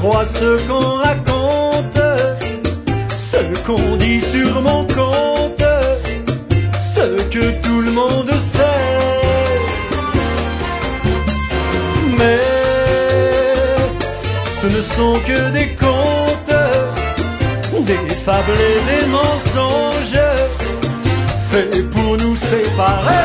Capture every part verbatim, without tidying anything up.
croient ce qu'on raconte, ce qu'on dit sur mon compte, ce que tout le monde sait. Mais ce ne sont que des contes, des fables et des mensonges, faits pour nous séparer.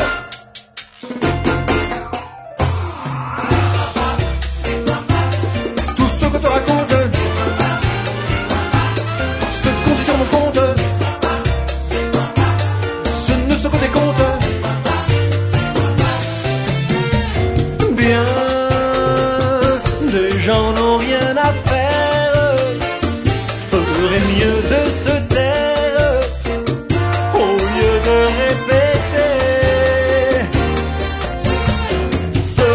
Tout ce que te raconte, ce qu'on dit sur mon compte, ce ne sont que des contes. Bien, des gens n'ont rien à faire, feraient mieux de se taire au lieu de répéter ce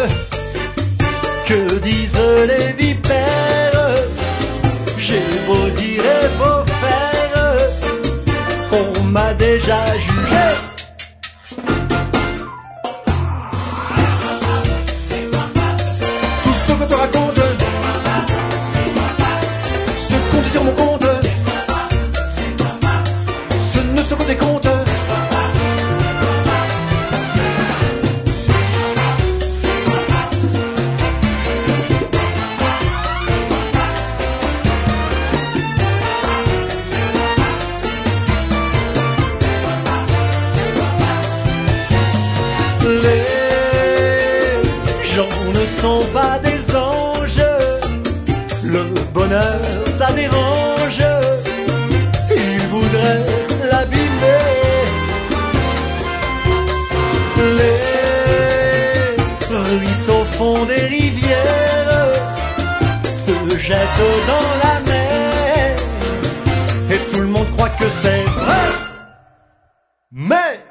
que disent les vipères. J'ai beau dire et beau faire, on m'a déjà jugé. Tout ce que te raconte, ce qu'on dit sur mon compte, ce ne sont que des contes. Les gens ne sont pas des anges, le bonheur ça dérange, ils voudraient l'abîmer. Les ruisseaux font des rivières, se jettent dans la mer, et tout le monde croit que c'est vrai. Mais